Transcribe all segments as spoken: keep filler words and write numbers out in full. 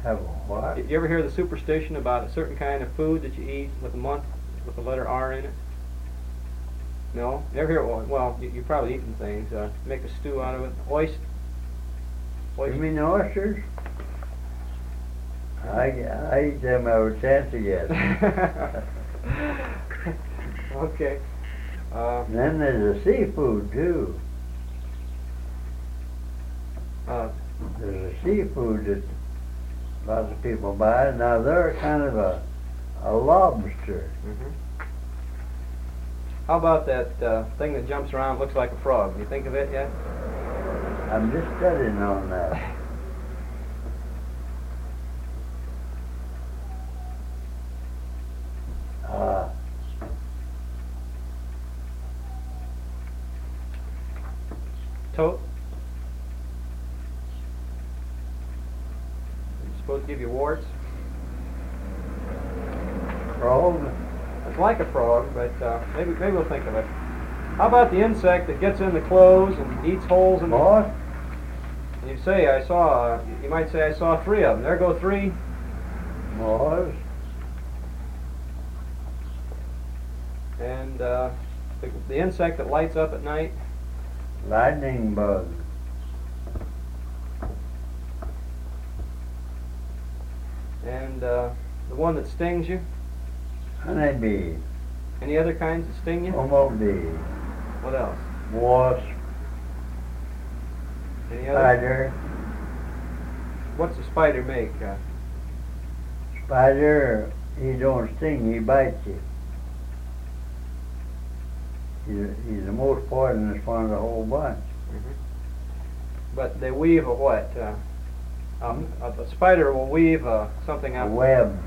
Have a what? You ever hear the superstition about a certain kind of food that you eat with a month with the letter R in it? No? You ever hear? Well, well you, you've probably eaten things. Uh, make a stew out of it. Oyster. You mean oysters? I, I eat them every chance to get. Okay. Uh, And then there's a seafood too. uh, There's a seafood that lots of people buy. Now they're kind of a a lobster. mhm. How about that uh, thing that jumps around, looks like a frog? You think of it yet? I'm just studying on that. Uh, Toad? It's supposed to give you warts. frog? It's like a frog, but uh, maybe maybe we'll think of it. How about the insect that gets in the clothes and eats holes in the... What? And you say, I saw, uh, you might say, I saw three of them. There go three. Moths? And uh, the, the insect that lights up at night. Lightning bug. And uh, the one that stings you. Honeybee. Any other kinds that sting you? Bumblebee. What else? Wasp. Any other? Spider. What's a spider make? Uh, Spider, he don't sting, he bites you. He's, he's the most poisonous one of the whole bunch. mhm. But they weave a what? Uh, um, a, a spider will weave uh, something A out. web.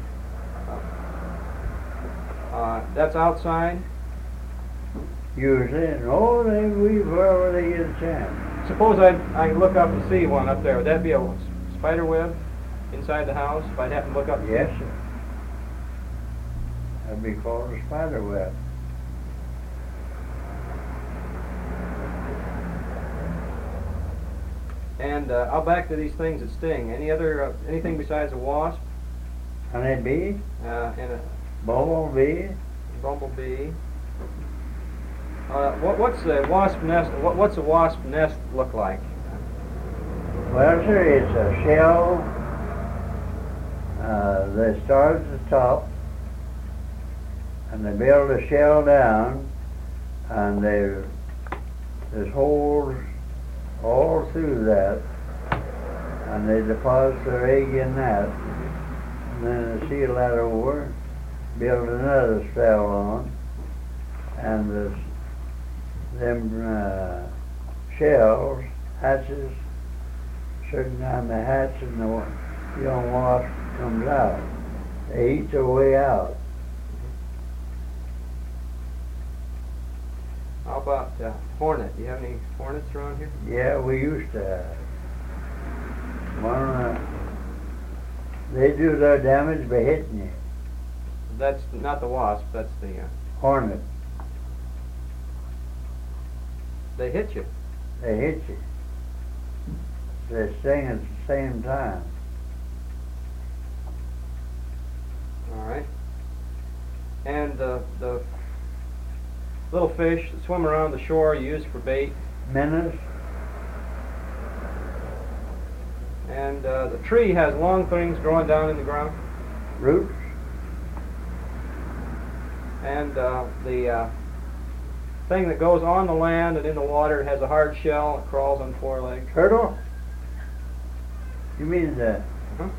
Uh, that's outside. Usually, and oh, they weave wherever they get a chance. Suppose I I look up and see one up there. Would that be a spider web inside the house? If I'd happen to look up. and Yes, see? sir. That'd be called a spider web. And uh, I'll back to these things that sting. Any other uh, anything besides a wasp Honeybee, uh, and a bumblebee, bumblebee? Uh, what, what's a wasp nest? What, what's a wasp nest look like? well, sir, it's a shell. Uh, they start at the top, and they build a shell down, and they there's holes all through that, and they deposit their egg in that, and then they seal that over, build another shell on, and the, them uh, shells, hatches, certain time they hatch and the young wasp comes out. They eat their way out. How about uh, hornet? Do you have any hornets around here? Yeah, we used to have. One, uh, they do their damage by hitting you. That's not the wasp. That's the uh, Hornet, they hit you. they hit you. They sting at the same time. All right. And uh, the little fish that swim around the shore used for bait. Menace, And uh, the tree has long things growing down in the ground. roots, And uh, the uh, thing that goes on the land and in the water has a hard shell. It crawls on four legs. turtle. You mean the Uh-huh.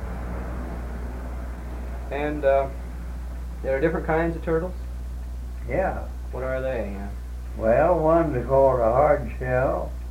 And uh, there are different kinds of turtles. yeah? What are they? Uh, Well, one's called a hard shell,